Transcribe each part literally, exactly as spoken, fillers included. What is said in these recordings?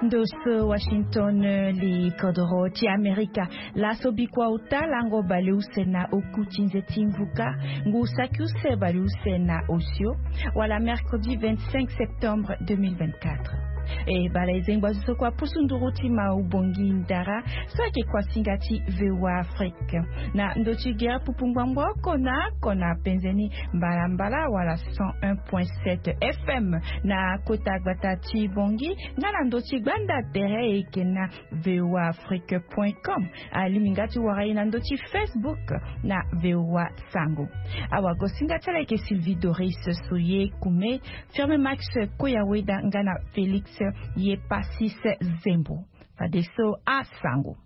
Doso Washington li kodoro ti Amerika la sobikwa uta lango bali usena okutinze timbuka ngu sakiuse bali usena osio wala mercredi vingt-cinq septembre deux mille vingt-quatre. E balaizen bazuso kwa pusunduruti ma ubongi ndara sake kwa singati vewa Afrique na ndochi gera pupungwambwa kona kona penzeni mbala mbala wala cent un point sept F M na kota gbatati bongi ngana ndochi gbanda tere ekena vewa afrique point com alimingati warai na ndochi Facebook na vewa sango awa gosinga ke Sylvie Doris Soye kume firme Max Koyaweda ngana Felix ye pasis zembo fadeso asango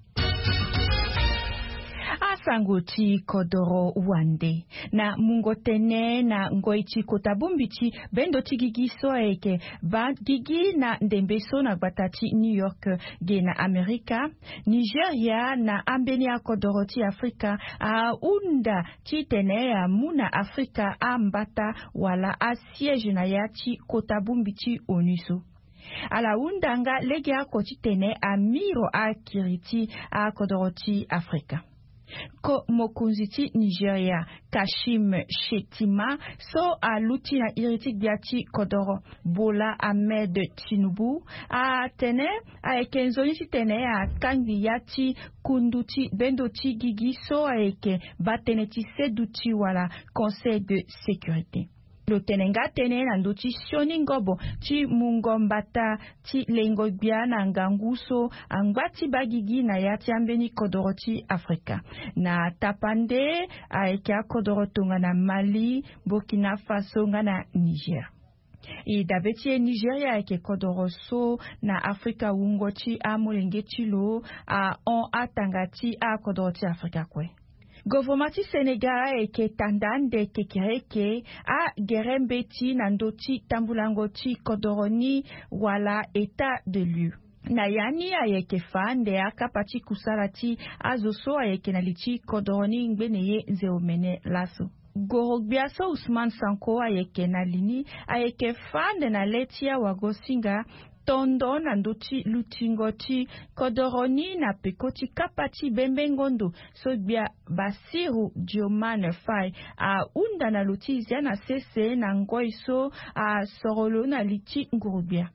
asango ti kodoro wande na mungotene na ngoichi kotabumbichi bendo ti gigi so eke ba gigi na ndembeso na batati New York ge na Amerika Nigeria na ambeni a kodoro ti Afrika a unda ti tene ya muna Afrika ambata wala a siège na ya ti kotabumbichi onuso ala undanga lege a kotitene a miro a kiriti a kodoroti Afrika. Ko mokunziti Nigeria Kashim Shettima so a luti na iritik biati kodoro Bola Ahmed Tinubu a tene a eke nzonisi tene a kangi yati kunduti bendoti gigi so a eke bateneti seduti wala Conseil de sécurité. Lo tenenga tene na nduti sioni ngobo ti mungombata ti lengo bia na nganguso angwati bagigi na yati ambeni kodoroti Afrika na tapande aika kodorotonga na Mali, Burkina Faso na Niger. I dabeti Nigeria eke kodoroso na Afrika wungoti a molenge chilo a on atangati a kodoroti Afrika kwe. Govomati Senegal eke tandande kekereke a gerembeti nandoti tambulangoti kodoroni wala état de lieu. Nayani ayeke fande akapati kusarati azoso ayeke naliti kodoroni ngbeneye zeomene laso. Gorogbiaso Ousmane Sanko ayeke nalini ayeke fande na letia wagosinga tondo na nduti lutingoti kodoroni na pekoti kapati bembengondo so bia Basiru Diomane Fai a unda na lutizia na sese na ngoiso a sorolo na liti ngurubia.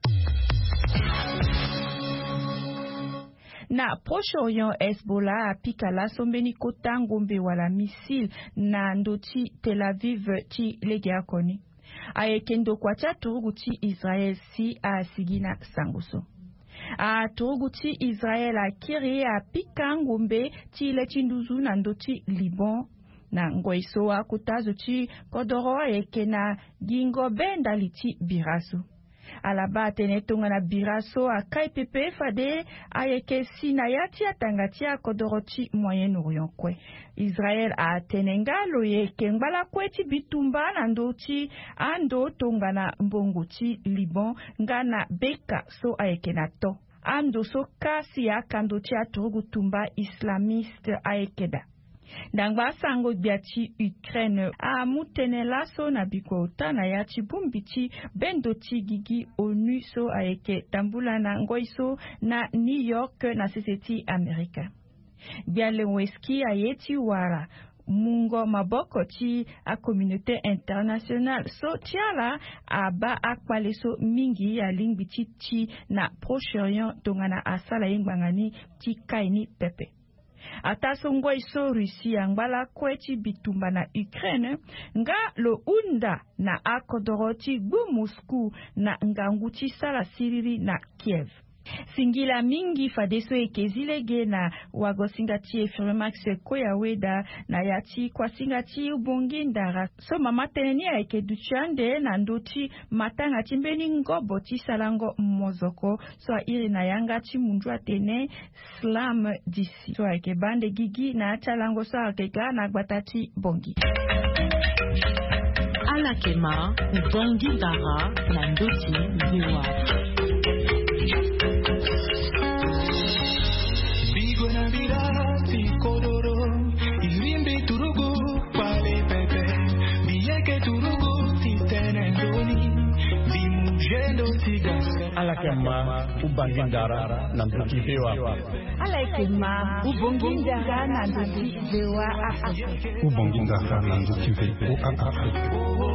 Na Proche-Orient Hezbollah apika la sombeni kota ngombe wala misil na ndoti Tel Aviv ti lege akoni. Ayekendo kwacha turuguti Israel si a sigina sanguso. A turuguti Israel a kiri a pika ngombe ti lechinduzu na ndoti Liban na ngoiso a kutazo ti kodoro ayeke na gingo benda liti biraso. Alaba tenetonga na biraso a kaipepe fade ayeke sina yati atangati a kodoroti Moyen-Orient kwe. Israel a tenenga loye kengbala kweti bitumba na ndoti ando tonga na mbongoti Liban ngana beka so ayeke na to. Ando so kasi a kandoti a turugutumba islamiste ayekeda. Dangba sango biati Ukraine a mutene laso na bikota na yati bumbiti bendoti gigi onu so aeke tambula na ngoiso na New York na seseti Amerika. Bialenweski ayeti wara mungo maboko ti a communauté internationale so tiala aba akpaleso mingi ya lingbiti ti na Proche-Orient tongana asala yengbangani ti kaini pepe. Ataso ngoiso Russia ngbala kweti bitumba na Ukraine nga lo unda na akodoroti gbu Moscou na nganguti sala siriri na Kiev. Singila mingi fadeso ekezilege na wagosingati e firme Max Koyaweda na yati kwa singati ubongi ndara so mama teneni ya eke duchande na ndoti matanga timbeni ngobo ti salango mozoko so iri na yangati mundu atene slam disi so eke bande gigi na atalango so akeka na gbatati bongi alakema ubongi ndara na ndoti ziwa Turugo, si tenendoni, di mugendo si gasca. alakema ubangindara na nduki vewa alakema ubongindara na nduki vewa Afrika ubongindara na nduki vewa Afrika.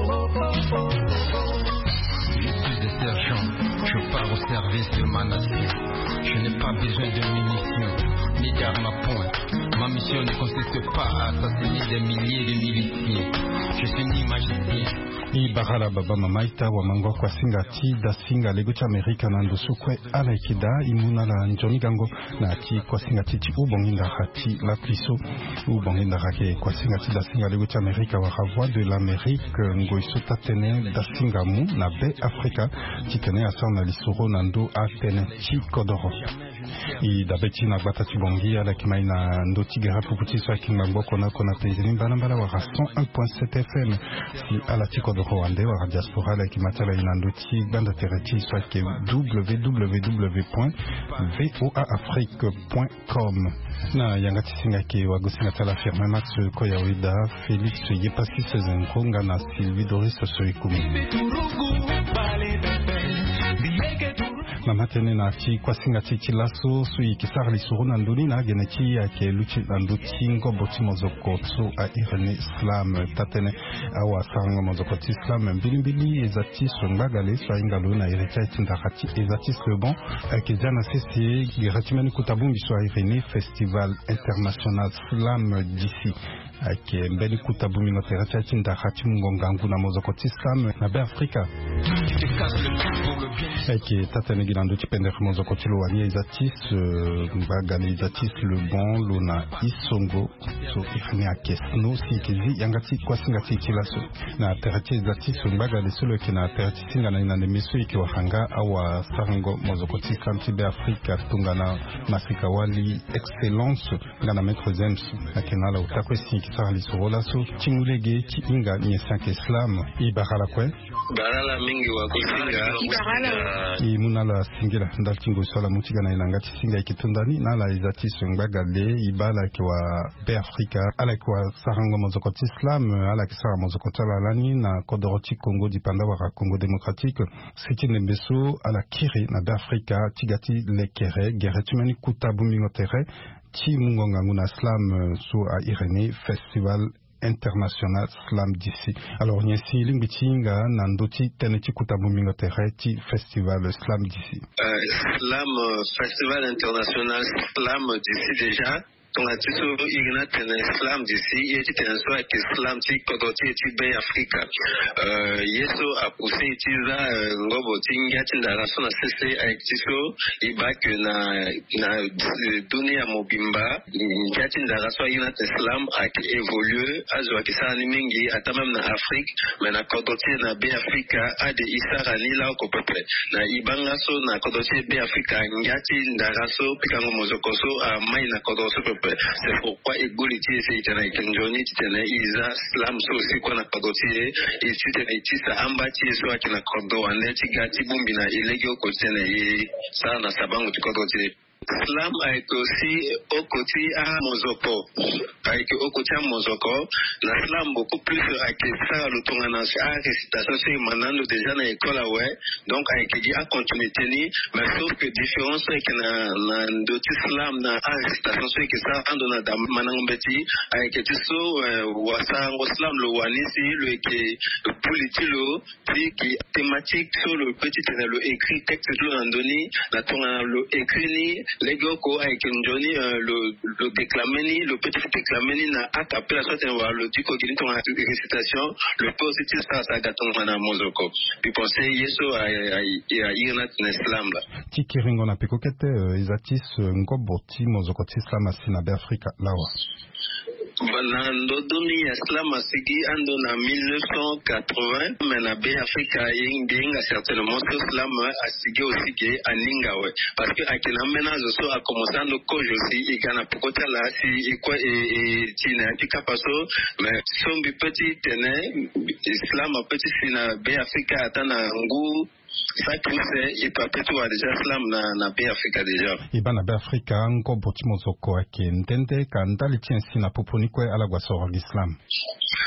Je suis sergent, je pars au service de ma nation. Je n'ai pas besoin de munitions ni d'armes à pointe. Ma mission ne consiste pas à assassiner des milliers de miliciens. Je suis ni magicien. Ibarala baba mamaita wa mango kwa singati da singa lego cha Amerika na ndosukwe ala ikida imuna la njoni gango na ti kwa singati ti ubonginda hati la piso ubonginda hake kwa singati da singa lego cha Amerika wa voix de l'Amérique ngo isota tene da singa mu na be Afrika ti tene asana lisoro na ndo atene ti kodoro i da beti na gbata ti bongi ala kimaina ndo tigera puputi so kimbango kona kona pezini mbala mbala wa cent un point sept F M si ala ti kodoro Rwanda wa diaspora la kimatala inandoti banda tereti soit que w w w point voa afrique point com na yangati singa ke wagosinga tala firme Max Koyawida Felix Yepasi Sezenkonga na Sylvie Doris Soikumi na matene na ti kwa singa ti ti laso sui kisar li suru na nduni na geneti ya ke luchi na nduti ngo boti mozoko tso a irene islam tatene awa saranga mozoko ti islam mbilimbili ezati swangagale swa ingalo na ireta tindakati ezati sebon ke jana sisi giratimani kutabumbi swa irene festival international slam d'ici ake mbeni kutabumi no tereta tindakati mungongangu na mozoko ti islam na be Afrika ake tatene gilando ti pender mozoko ti lo wani ezatis mbagale ezatis le bon lona isongo so ifni ake no si kezi yangati kwa singati ti laso na tereti ezatis mbagale solo ke na tereti singa na ina nemeso iki wahanga awa sarango mozoko ti islam ti be Afrika tungana masika wali excellence ngana maître Zems akena la utakwe si kisar li sorola so tingulege ti inga ni sanke islam ibarala kwe barala mingi wa kusinga i munala singila ndal tingo sala mutiga na ilanga tisinga ikitundani na la izati sungagale ibala kwa be Afrika ala kwa sarango mozoko islam ala kisara mozoko talalani na kodoroti Congo dipanda wa Congo démocratique siti nembeso ala kiri na be Afrika tigati lekere geretumani kutabu mingotere ti mungonga nguna islam so a Irene festival international slam d'ici. Alors nyesi lingbitinga nandoti teneti kutabu mingotere ti festival slam d'ici. Euh, slam festival international slam d'ici déjà. Donc, à tout ce il y a un islam d'ici, et tu as un soir que l'islam, tu es tu es Afrique. Yeso a poussé, tu as un gros tinga, tu as la son assessé avec Tiso, il va que na donné à Mobimba, tu as la son, il y a un islam qui évolue, à ce que ça a nimingi, à ta même en Afrique, mais na Kodotier na B Afrique, à des Isara ni là au peu près. Na Ibangaso, na Kodotier B Afrique, Ngati, Ndaraso, Pikango Mozokoso, à Maï na Kodoso. C'est pourquoi Egoliti et Seitana Kenjoni, Titana Isa, Slam, aussi qu'on a codoté, et Titana Tissa, Ambati, soit qui n'a codo, en Etigati Bumbina, et Legio Kotene, et ça, n'a Saban, tu codoté. Slam avec aussi au côté à Mozoko, avec au côté à Mozoko, la slam beaucoup plus avec ça, le tongana, à récitation, c'est maintenant déjà dans l'école, ouais, donc avec qui a continué tenir, mais sauf que différence avec la d'autres slam, dans la récitation, c'est que ça, en donnant dans Manangbeti, avec qui so, wasa, slam, le wanisi, le qui, le politilo, qui thématique sur le petit, le écrit, texte, le randonné, la tongana, le écrit, les gars avec Njoni le le déclamé le petit déclamé na atapé la sorte le diko gini ton récitation le positif ça ça gaton na mozoko puis penser yeso a a irna islam là tikiringo na pekokete izatis ngoboti mozoko islam asina be Afrika lawa Banando doni islam asigi ando na mille neuf cent quatre-vingts mais na be Afrika yinga certainement islam asigi aussi que aninga ouais parce que akina menace so a commencé à nous coger aussi il gana pokota là si quoi et tina tika paso mais son petit tene islam petit sina be Afrika atana ngu ça pousse et pas tout déjà islam na na be Afrika déjà iba na be Afrika ngo boti mozoko ake ndende ka ndali tiensi na poponi kwe ala gwa soro islam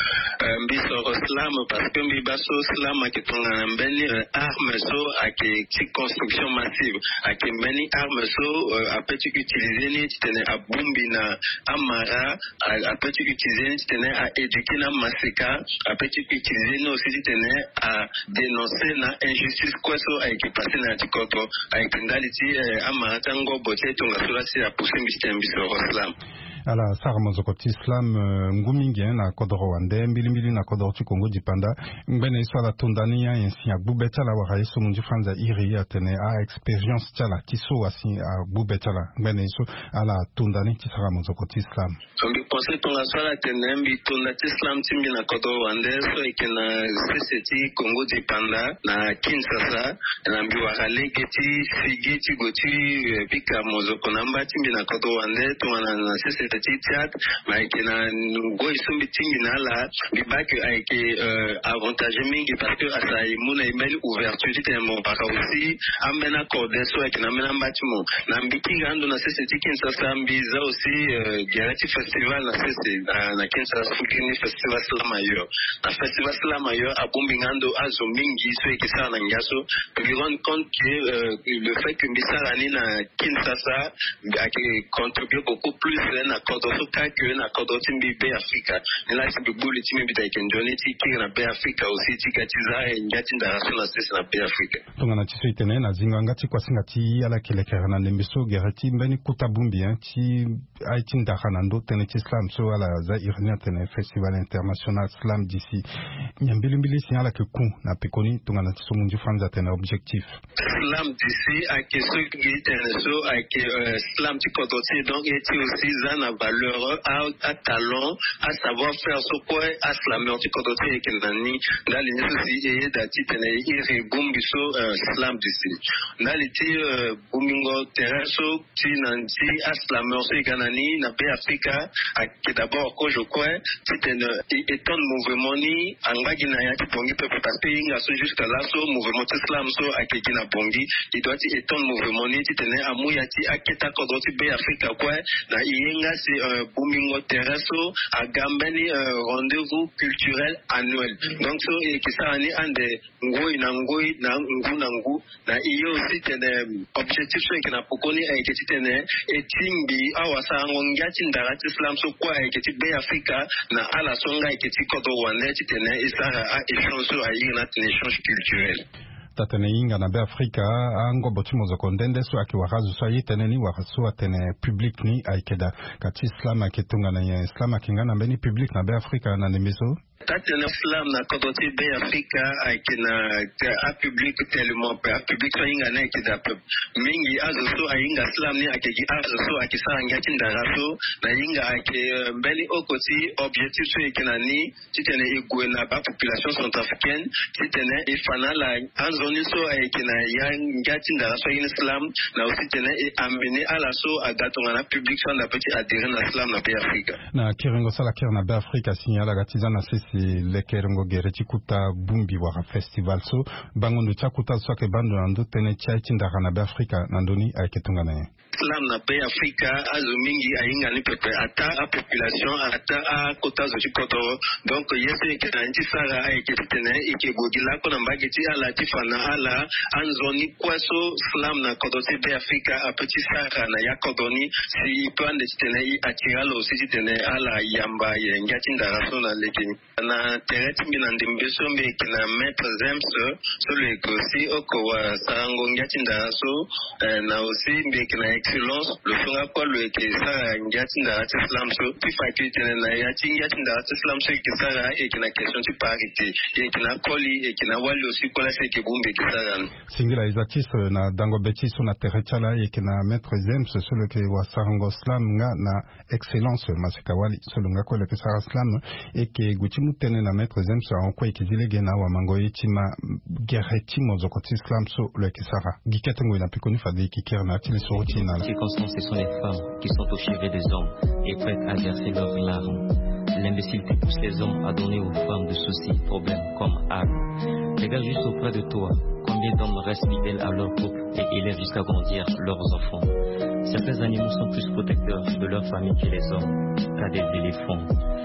biso slam parce que bibaso slam akitonga mbeni arme so ake ti construction massive ake mbeni arme so apeti utiliser ni tene abumbi na amara apeti utiliser ni tene a éduquer na masika apeti utiliser ni aussi tene a dénoncer na injustice quoi so ake passer na tikoto ake ndaliti amara tango bote tonga sura si a pousser biso slam ala sara mozokoti islam ngumingi na kodoro wande mbili mbili na kodoro tu Congo dipanda ngbene iso la tondania yensi ya bubetala wa yeso munji franza iri atene a experience tala tiso asi a bubetala ngbene iso ala tondani tisara mozokoti islam mbi pense tonga sala tene mbi tonda islam timbi na kodoro wande so ikena C C T Congo dipanda na Kinshasa na mbi wakale geti figeti goti pika mozoko namba timbi na kodoro wande tonga na C C T Titiat, mais qui n'a pas eu meeting là, mais pas que avec avantage mingi parce que ça y mon email ouverture c'était mon par aussi amena accord so avec na mena bâtiment na meeting ando na C C T Kinshasa mbiza aussi direct festival na C C na Kinshasa Fukini festival Slamayo na festival Slamayo a bombingando azo mingi so qui ça na ngaso me rendre compte que le fait que Mbisarani na Kinshasa a contribué beaucoup plus na kodoso kake na kodoti mbi Afrika nila si bibuli timi bita ikenjoni tiki na be Afrika usi tika tiza njati ndaraso na sisi na be Afrika tunga na tiso itene na zinga ngati kwa singa ti ala kelekera na lembeso gerati mbeni kutabumbi ti aiti ndaka na ndo tene ti slam so ala za irnia tene festival international slam d'ici nyambili mbili si ala ke ku na pekoni tunga na tiso munji franza tene objectif slam d'ici a ke so ki tene so a ke slam ti kodoti donc eti aussi na valeur à, à talent à savoir faire ce quoi à slammer tu kodote ekenani ndali nisi e dati tene ire bumbiso slam d'ici ndali ti bumingo terraso ti nanti à slammer so ekanani na be Afrika que d'abord ko je crois ti tene étant mouvement ni angaki na ya ti bongi peuple parce que inga so jusqu'à là so mouvement slam so akeki na bongi il doit ti étant mouvement ni ti tene amuya ti aketa kodote be Afrika quoi na inga c'est un boomingo terresso à Gambeni un rendez-vous culturel annuel. Donc so et qui ça ani ande ngoi na ngoi na ngu na ngu na iyo aussi tene objectif so que na pokoni e que ti tene e timbi awasa ngonga tindara ti islam so kwa e que ti be Afrika na ala songa e que ti kodo wane ti tene isara a échange so a ina échange culturel. tatene inga na be Afrika ango botimo zoko ndende so aki wakazu so yitene ni wakasu atene public ni aikeda kati islam akitunga na ya islam akingana mbeni public na be Afrika na nemezo tatene islam na kodoti be Afrika aikina a public tellement pe a public so inga na ikida pe mingi azo so inga islam ni akegi azo so akisa ngati ndaraso na inga ake mbeni okoti objectif so ikina ni titene igwe na ba population centrafricaine titene ifana la anzoni so aikina ya ngati ndaraso in islam na aussi tene ambene ala so agatonga na public so na petit adhérer na islam na be Afrika na kirengo sala kir na be Afrika signala gatiza na sisi lekerengo gereti kuta bumbi wa festival so bangondo cha kuta so ke bando ndo tene cha tindaka na be Afrika na ndoni aiketunga naye islam na be Afrika azo mingi ainga ni pepe ata a population ata a kota zo chikoto donc yese ke na ntisara aiketene ikegogila ko na mbageti ala tifana ala anzoni kwaso islam na kodoti be Afrika a petit sara na yakodoni si pande tene i atiralo si tene ala yamba yengati ndaraso na lekini na tereti mbina ndimbeso mbe kina maître Zems sur le kosi oko wa sarango ngati ndaraso na aussi mbe kina excellence le songa kwa le ke sara ngati ndaraso islam so tifaki tene na yati ngati ndaraso islam so ke sara e kina question ti parité e kina koli e kina wali aussi kola se ke bumbe ke sara singila izatis na dango beti so na terechala e kina maître Zems sur le ke wa sarango islam nga na excellence masika wali so nga kwa le ke sara islam e ke guti mutene na maître Zems en kwa ikizilege na wa mango itima gereti mozokoti islam so le kisara giketengo ina pikoni fadi kikera na tili soroti na la circonstances ce sont les femmes qui sont au chevet des hommes et prêtes à verser leurs larmes. L'imbécilité pousse les hommes à donner aux femmes de soucis, problèmes comme armes. Regarde juste auprès de toi combien d'hommes restent fidèles à leur couple et élèvent jusqu'à grandir leurs enfants. Certains animaux sont plus protecteurs de leur famille que les hommes, car des éléphants.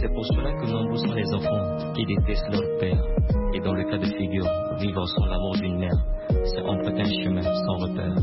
C'est pour cela que nombreux sont les enfants qui détestent leur père. Et dans le cas de figure, vivre sans l'amour d'une mère, c'est emprunter un chemin sans repère.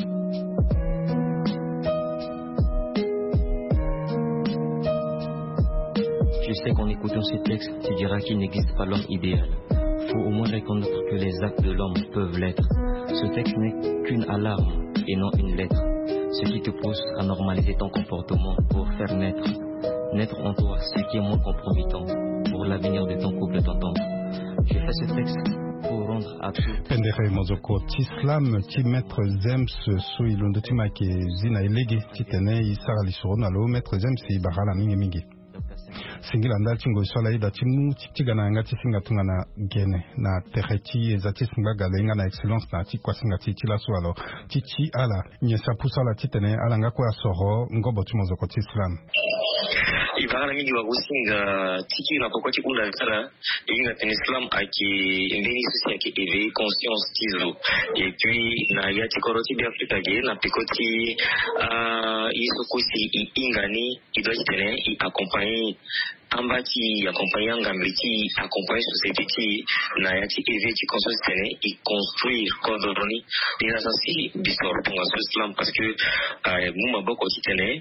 Je sais qu'en écoutant ce texte, tu diras qu'il n'existe pas l'homme idéal. Faut au moins reconnaître que les actes de l'homme peuvent l'être. Ce texte n'est qu'une alarme et non une lettre. Ce qui te pousse à normaliser ton comportement pour faire naître, naître en toi ce qui est moins compromettant pour l'avenir de ton couple t'entendre. Je fais ce texte pour rendre à tout. Pendere mozoko tislam ti maître Zems so ilondo ti make zina elege ti tene isara lisoro na lo maître Zems ibarala mingi mingi. Singila ndal chingo swala ida timu tigana ngati singa tungana gene na tereti ezati singa galenga na excellence na ti kwa singa ti la swalo tichi ala nyesa pusala titene ala ngako asoro ngobo tumozo ko tislam ibara mingi wa kusinga tiki na pokoti kuna tara inga ten islam aki mbeni sisi aki éveiller conscience tizo et puis na yati koroti bi Afrika ge na pikoti uh, iso kosi ingani idoji tene i accompagner ambati accompagner ngambiti accompagner société qui na yati éveiller conscience tene i construire kodoroni ina sasi bisor ponga islam parce que muma uh, boko tene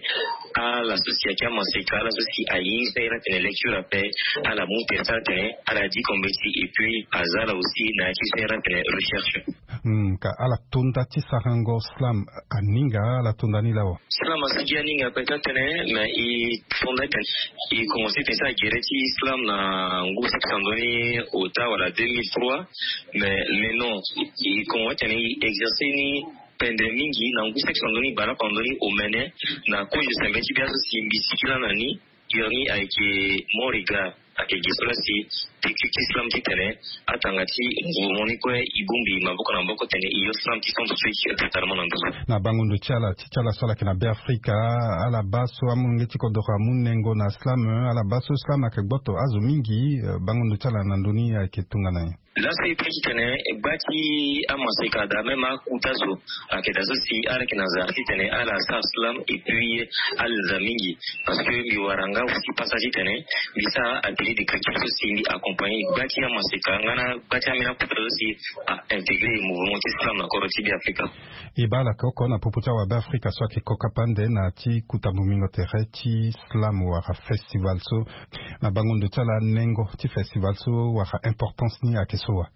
à la société amansika la société ayi sera tene lecture après à la monter ça tene à la dit comme et puis azala aussi na qui sera tene recherche mm ka ala tunda ti sarango islam aninga ala tunda ni lawo islam asigi aninga peut-être tene mais il fondait il commençait ça à guérir islam na ngu sandoni au ta wala deux mille trois mais mais non il commence tene exercer ni pende mingi na ngu sandoni bara pandoni au mene na ko je savais bien si bisikila nani yoni aiki moriga akigisula si tiki islam kitene atangati ngumoni ko ibumbi maboko na mboko tene iyo islam kisondo switch totalement ndo na bangundo chala chala sala kina be Afrika ala baso amungeti ko doka munengo na islam ala baso islam akegboto azo mingi bangundo chala na dunia kitunga naye là c'est petit tene bati amasika da même akutazo akedazo si ala kinaza tene ala islam et puis al zamingi parce que mi waranga aussi passage tene bisa atelier de culture aussi accompagner bati amasika ngana bati amina kutrazo si a intégrer le mouvement islam na koroti bi Afrika ibala ko na poputa wa Afrika so ki kokapande na ti kutabumingo tereti islam wa festival so na bangundo tala nengo ti festival so wa importance ni ake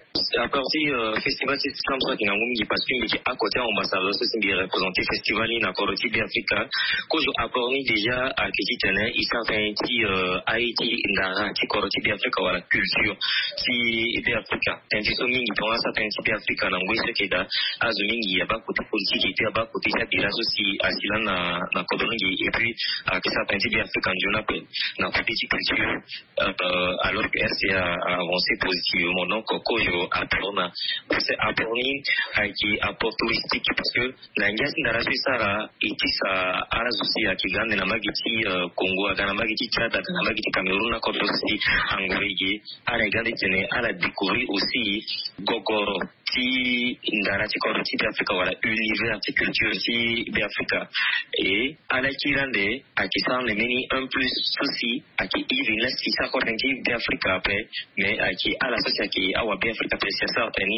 à partir euh, festival c'est comme ça qui n'a pas parce que à côté ambassadeur c'est bien représenté festival in Koroti bi Afrika que je apporte déjà à Kitene il s'entend qui Haïti ndara qui Koroti bi Afrika wala culture qui bi Afrika tendiso mingi pour ça tendiso bi Afrika na ngwe sekeda azumingi ya ba côté politique et ba côté ça déjà aussi asila na na kodongi et puis à que ça tendiso bi Afrika njona pe na côté culture alors que R C A a avancé positivement donc koyo apona c'est aponi qui apport touristique parce que la ngasi ndara sara itisa arazusi akigande na magiti Congo na magiti Tchad na magiti Cameroun na koto si angorege ala gande tene ala découvrir aussi gogoro ti ndara ti koroti bi Afrika wala univers ti culture ti bi Afrika et ala kirande akisane meni un plus souci aki even la si sa korenti bi Afrika après mais aki ala société awa bi Afrika pesa sa tani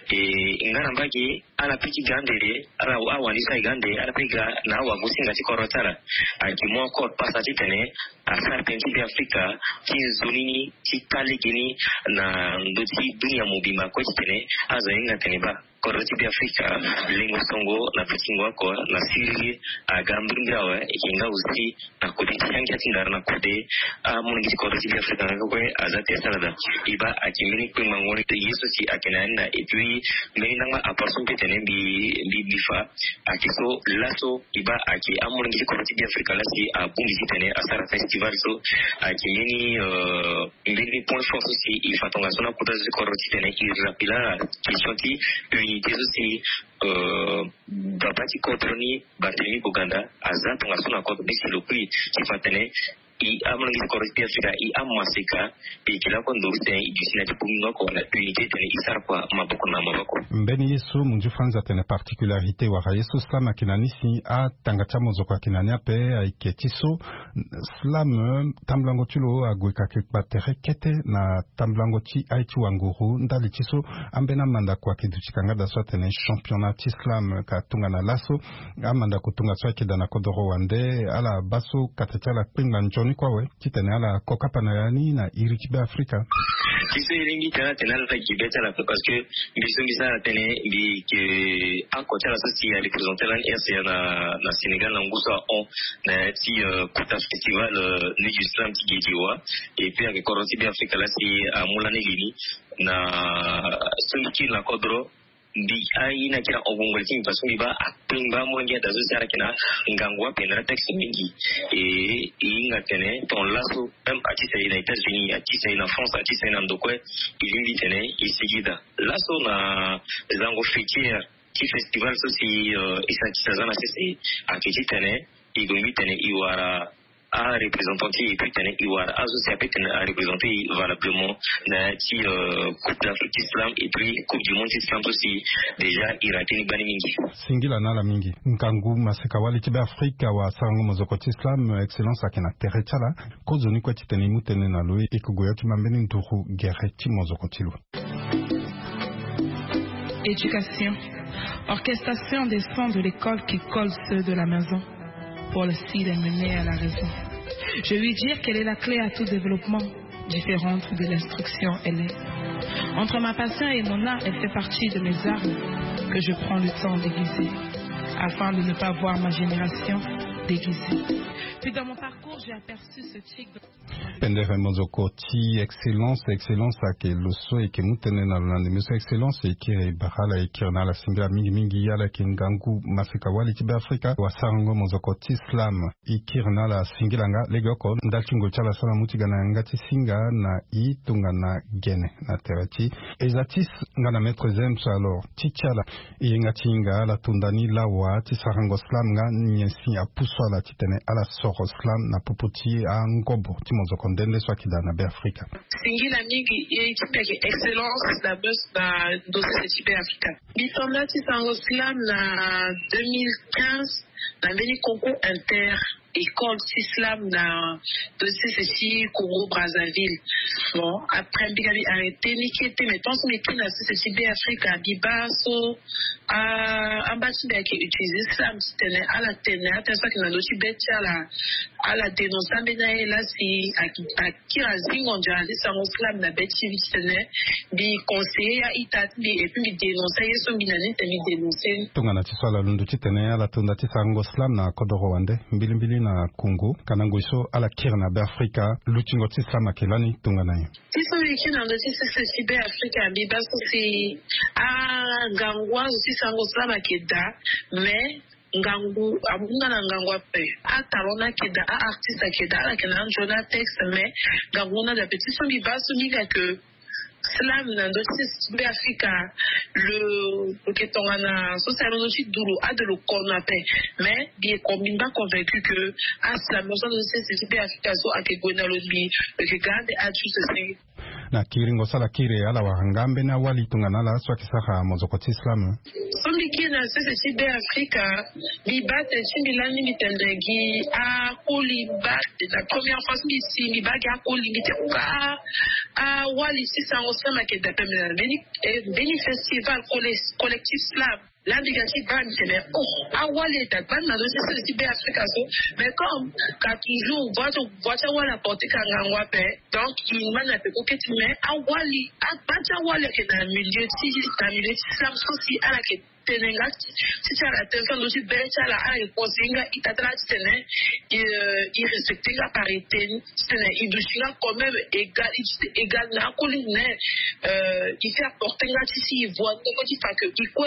e ngana mbagi ala piki gande ala awa ni sai gande ala piga na awa gusinga ti korotara aki mo ko pasa ti tene asa penti bi Afrika ti zonini ti talegini na ndoti dunia mobima ko ti tene aza inga tene ba koroti bi Afrika lengo songo na pikingo ko na siri agambringawa ikinga usi na kodi changia tindara na kode amungi koroti bi Afrika ko azate salada iba akimini ko mangori to yeso si akenana et puis menanga aparson petene bi bi bifa akiso laso iba aki amungi koroti bi Afrika la si abumbi tene asara festival so akimini euh mbili point fort aussi ifatonga sona kudazi koroti tene irapila kishoti unité aussi euh babati kotroni batemi Buganda azatonga sona ko bisi lokui kifatene i amlangi korospi afrika i amasika pe kila kondo ute idisina tipunga ko la unité tene isar kwa maboko na maboko mbeni yesu munju fanza tene particularité wa yesu slam akinanisi a tangacha mozo kwa kinania pe aiketiso slam tamblango tulo agweka kepatere kete na tamblango ti aichi wanguru ndali tiso ambena manda kwa kiduchikanga da so tene championnat islam ka tunga na laso amanda kutunga so kidana kodoro wande ala baso katachala pinga njoni kwawe kitene ala kokapa na yani na irikibe afrika kiso iringi tena tena la kibeta la parce que biso bisa tene bi que encore la société a représenté la R C A na na Sénégal na ngusa on na ti kuta festival ni islam ti gejiwa et puis avec koroti bi afrika la si a mulane gini na sunki la kodro di ai na kira obongol tin parce que ba apimba mongia da zo sara kina ngangwa penra text mingi et inga tene ton lasso même ati sai na États-Unis ati sai na France ati sai na ndokwe ilindi tene isigida lasso na zango fitier ki festival so si isa tsazana sisi akiti tene igombi tene iwara a représenté et puis tene iwar associé avec tene a représenté valablement na ti coupe d'Afrique islam et puis coupe du monde islam aussi déjà irakini bani mingi singila nala mingi nkangu maseka wali tibe Afrika wa sango mozoko islam excellence akena terechala kozoni kwa tene mutene na loe ikugoya timambeni nturu guerre ti mozoko tilo. Éducation, orchestration des sons de l'école qui collent ceux de la maison pour le style de mener à la raison. Je lui dire quelle est la clé à tout développement, différente de l'instruction elle est. Entre ma passion et mon art, elle fait partie de mes armes que je prends le temps d'aiguiser, afin de ne pas voir ma génération déguisée. Puis dans mon parcours, j'ai aperçu ce chic de... Pendere mozoko ti excellence excellence ake loso eke mutene na lande meso excellence eke bahala eke na la singa mingi mingi yala ke ngangu masika wali tibe Afrika wasango mozoko ti islam eke na la singilanga legoko ndachingo chala sana mutigana ngati singa na i tunga na gene na terati ezatis ngana maître zems alors ti chala i ngati nga la tundani lawa ti sarango islam nga nyensi a puswa la titene ala soro islam na popoti a ngobo ti mozoko ndende so kidana be Afrika singila mingi ye excellence la bus na dossier type Afrika bitomba ti sango islam na deux mille quinze na meni concours inter école islam na dossier ceci Congo Brazzaville bon après bigabi arrêté ni kete mais tant que na ceci be Afrika bibaso a ambassadeur qui utilise islam c'était à la tene attention que na dossier betia la à la dénoncer mais là si à kira zingo njali sango islam na beti vitene bi conseiller a itat bi et puis dénoncer yeso binani te bi dénoncer tungana ti swala lundu ti tene ala tunda ti sango islam na kodoro wande mbili mbili na Congo kanango iso ala kirna be Afrika lutingo ti islam akelani tungana ye ti so wiki na ndo ti se be Afrika bi baso si a ngangwa ti sango islam akeda mais ngangu abunga na ngangwa pe atalona keda a artiste akeda ala kena njona texte mais ngangu na da petit son bi baso niga que Slam na dossier be Afrika le que tongana socialement aussi duro a de le connape mais bien combine pas convaincu que à Slam dans dossier be Afrika so akegona lobi que garde a tout ceci na kiringo sala kire ala wahangambe na wali tungana la so kisaka mozoko ti islam sombi kina sese be Afrika bi bate chimbilani mitendengi a koli bat la première fois mi si mi bagi a koli mitenga a wali sisa osama ke da pemena beni beni festival collectif slam l'indicatif ban c'est oh a wali ta ban na dossier de be Afrika so mais comme ka toujours voiture voiture wala porter kangangwa pe donc il m'a fait coquette mais a wali a bacha wali ke na milieu ti na milieu islam so si ala ke tenenga si tu as la tension aussi belle ça la a posinga itatra tene il respecter la parité tene il doit quand même égal égal na colline euh il fait apporter là si il voit donc il fait que il quoi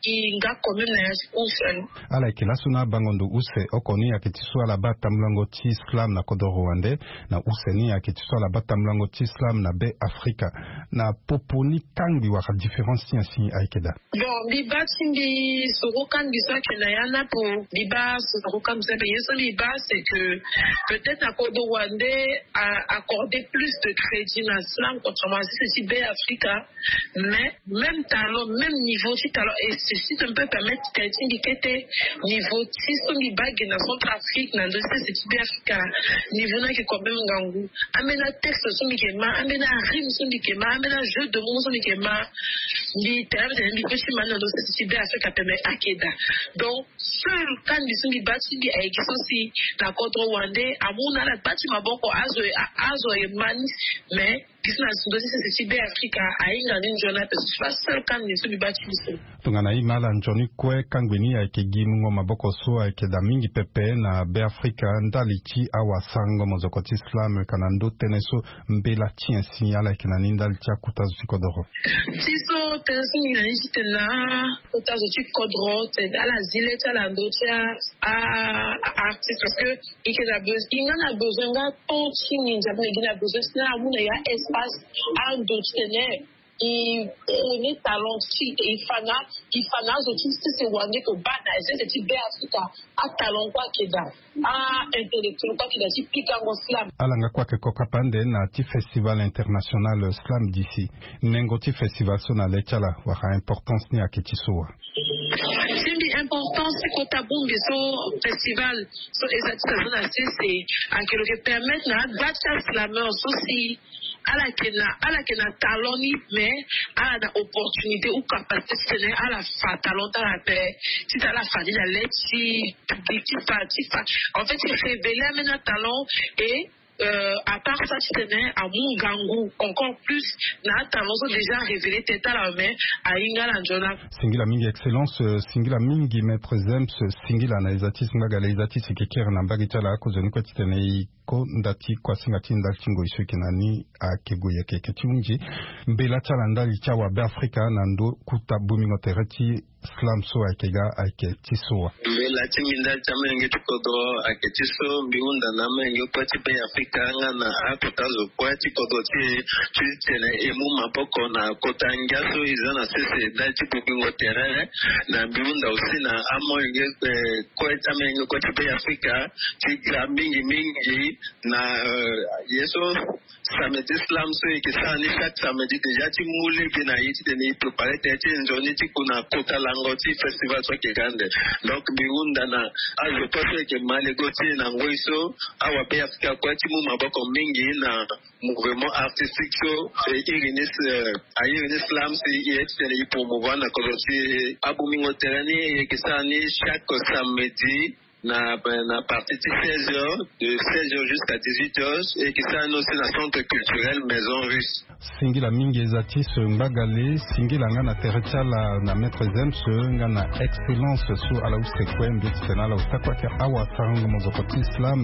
inga quand même na oufel ala kila suna bangondo use okoni akitiswa la bata mlango ti Islam na kodo Rwanda na useni akitiswa la bata mlango ti Islam na be Afrika na poponi kangi wa différence ainsi aikeda bon biba timbi soro kangi so kena yana pour biba soro comme ça bien so biba c'est que peut-être à kodo Rwanda a accordé plus de crédit à l'islam contrairement à ceci be Afrika mais même talent même niveau si talent et si tu peux permettre quelqu'un qui était niveau si son bag na Centrafrique na dossier c'est bien Africa niveau na qui quand même ngangou amena texte son bikema amena rime son bikema amena jeu de mots son bikema ni terme de ni petit man na dossier c'est bien Africa permet akeda donc seul quand ni son bag si bi aigiso si na contre Rwanda amuna la bati maboko azo azo e man mais business dossier c'est bien Africa ainga ni journal parce que seul quand ni son bag si tungana imala njoni kwe kangwini ya kegimungo maboko so ya kedamingi pepe na be Afrika ndalichi awasango mozokoti Islam kanando teneso mbela tien signala kenaninda licha kutazu tikodoro tiso teneso nginanishi tena kutazu tikodoro tena ala zile tala ndocha a artiste parce que ikena besoin ingana besoin nga tonchi ninja ngina besoin sina amuna ya espace a ndocha tene il connaît talent il fana il fana aussi c'est Rwanda que bana c'est c'est bien Africa a talent quoi keda a intellectuel quoi keda si pika ngo slam alanga kwa ke kokapande na ti festival international slam d'ici nengo ti festival so na lechala wa importance ni aketisoa c'est important c'est que tabunge so festival so exactement c'est en quelque permettre na batcha slammer aussi à la kena à la kena taloni mais à la opportunité ou capacité à la fa talent à la paix si tu as la fa la lettre si tu parti en fait il révèle maintenant talent et Euh, à part ça, tu tenais à Mungangou, encore plus, na talent déjà révélé tête à la main à Ingala Njona. Singila mingi excellence, singila mingi maître Zems, singila na izati singaga la izati sikekera na mbagi chala ako zoni kwa titenei ko ndati kwa singati ndati ngo isu kinani a kegoya keke tiunji. Mbela chala ndali chawa be Afrika nando kuta bumingo tereti slam so akega ake tisoa. Mbela chiminda chama nge tukodo ake tiso mbiunda na mengi kwa tipe Afrika nga na akutazo kwa tikodo ti tene emu mapoko na kota ngiaso izana sese dati bumingo terere na mbiunda aussi na amo nge kwa chama nge kwa tipe Afrika tigra mingi mingi na yeso samedi slam so ikisa ni chaque samedi déjà ti moule ke na yiti tene préparer tete njoni ti kuna kota langoti festival so ke gande donc biunda na azo passe ke malégoti na ngoiso awa pe Afrika kwa ti mu maboko mingi na mouvement artistique so irinis ayirinis slam si yiti tene promouvoir na koloti abumingo terani ikisa ni chaque samedi na na partie de seize heures de seize heures jusqu'à dix-huit heures et qui ça aussi la centre culturel maison russe singila mingi ezati so mbagale singila nga na teretala na maître Zem so nga na excellence so ala usekwe mbitsena la ustakwa ke awa sango mozokoti Islam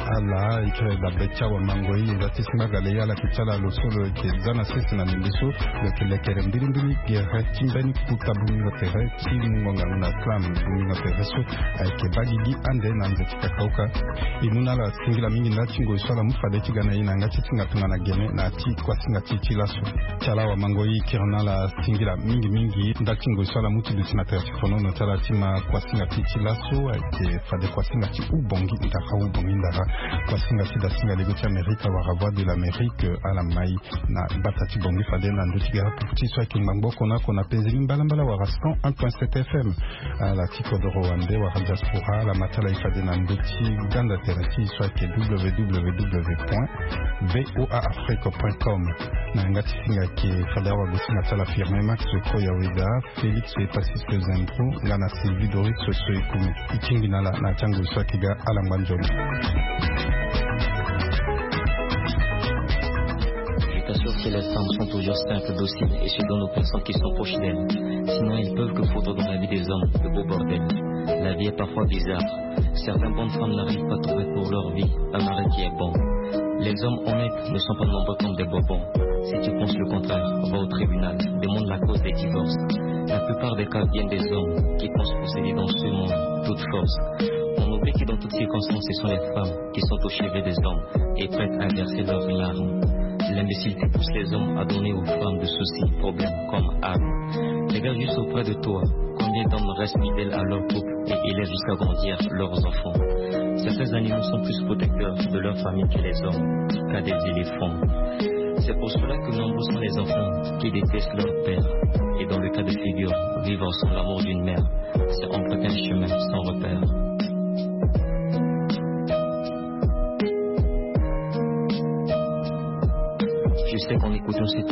ala ikre da becha wa mangoi ezati mbagale yala kitala lo solo ke zana sisi na nimbiso le kele kere mbili mbili gere timbeni kutabungo tere timungo nga na Islam bungo tere so ke bagigi ande na nzeti kakauka imuna la singila mingi na chingo isala mufade tigana ina ngati tinga tungana gene na ti kwa singa ti laso chala wa mangoi kirna la singila mingi mingi nda chingo isala muti de sinateur fono no chala tima kwa singa ti laso ke fade kwa singa ti ubongi nda ka ubongi nda kwa singa ti da singa lego ti Amerika wa voix de l'Amérique à la mai na batati bongi fade na ndo tigara puti so ki mangbo kona kona pezeli mbala mbala wa rastan un point sept F M à la tiko de Rwanda wa diaspora la matala ifade na ndoti ganda terati so ke w w w point voa afrique point com na ngati singa ke fada wa gusinga tala firme Max Koya Weda Felix et Pacifique Zentro ngana Sylvie Doris so ikumu ikingi na na changu so kiga alambanjoni. Je t'assure que les femmes sont toujours simples, dociles et se donnent aux personnes qui sont proches d'elles. Sinon, ils peuvent que foutre dans la vie des hommes de beaux bordels. La vie est parfois bizarre. Certaines bonnes femmes n'arrivent pas à trouver pour leur vie un mari qui est bon. Les hommes honnêtes ne sont pas nombreux comme des bobons. Si tu qui pense le contraire va au tribunal, demande la cause des divorces. La plupart des cas viennent des hommes qui pensent posséder dans ce monde toute force. On oublie que dans toutes circonstances, ce sont les femmes qui sont au chevet des hommes et prêtes à verser leurs larmes. L'imbécilité pousse les hommes à donner aux femmes de soucis, problèmes comme armes. Les gars juste auprès de toi, combien d'hommes restent fidèles à leur couple et élèvent jusqu'à grandir leurs enfants. Certains animaux sont plus protecteurs de leur famille que les hommes, qu'à des éléphants. C'est pour cela que nombreux sont les enfants qui détestent leur père. Et dans le cas de figure, vivre sans l'amour d'une mère, c'est emprunter un chemin sans repère. Je sais qu'en écoutant cette